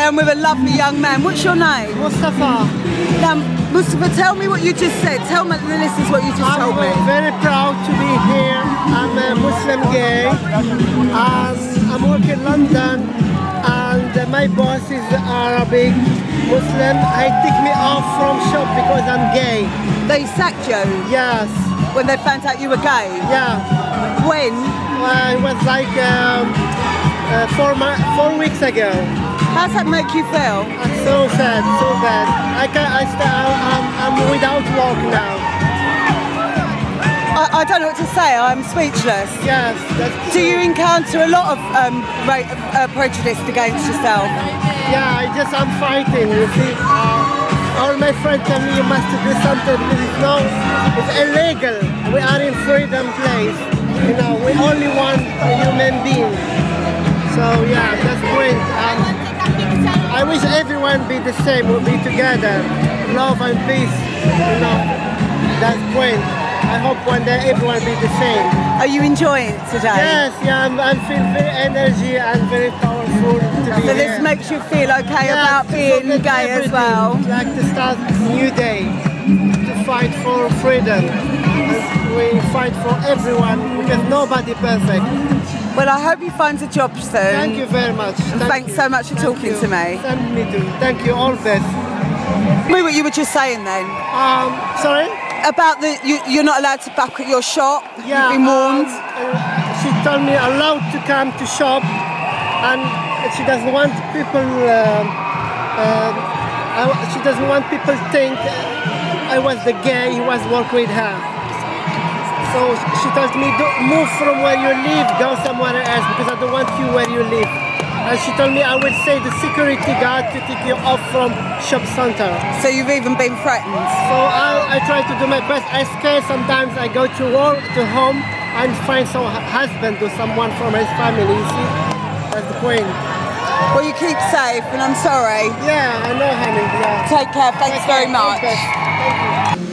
down with a lovely young man. What's your name? Mustafa. Now, Mustafa, tell me what you just said. Tell the listeners what you just told me. I'm very proud to be here. I'm a Muslim gay. I'm working in London, and my boss is Arabic Muslim. He took me off from shop because I'm gay. They sacked you? Yes. When they found out you were gay? Yeah. When? It was like 4 weeks ago. How's that make you feel? I'm so sad, so bad. I'm without work now. I don't know what to say. I'm speechless. Yes. Do you encounter a lot of prejudice against yourself? Yeah, I'm fighting. You see, all my friends tell me you must do something. It's illegal. We are in freedom place. You know, we only want a human being. So yeah, that's great. I wish everyone be the same, we'll be together, love and peace, you know, that's great. I hope one day everyone be the same. Are you enjoying it today? Yes, yeah, I feel very energy and very powerful to be So here. this makes you feel okay about being gay as well? Like to start a new day, to fight for freedom. We fight for everyone because nobody perfect. Well, I hope you find a job soon. Thank you very much. Thanks so much for talking to me. Thank me too. Thank you, all best. Me, what you were just saying then? Sorry? About you're not allowed to back at your shop. Yeah. You've been warned. She told me allowed to come to shop, and she doesn't want people. She doesn't want people to think I was the gay who was working with her. So she told me, don't move from where you live, go somewhere else because I don't want you where you live. And she told me I will say the security guard to take you off from shop center. So you've even been threatened? So I try to do my best. I scare sometimes. I go to work, to home, and find some husband or someone from his family. You see, that's the point. Well, you keep safe, and I'm sorry. Yeah, I know, honey. Yeah. Take care. Thanks very much. Thank you.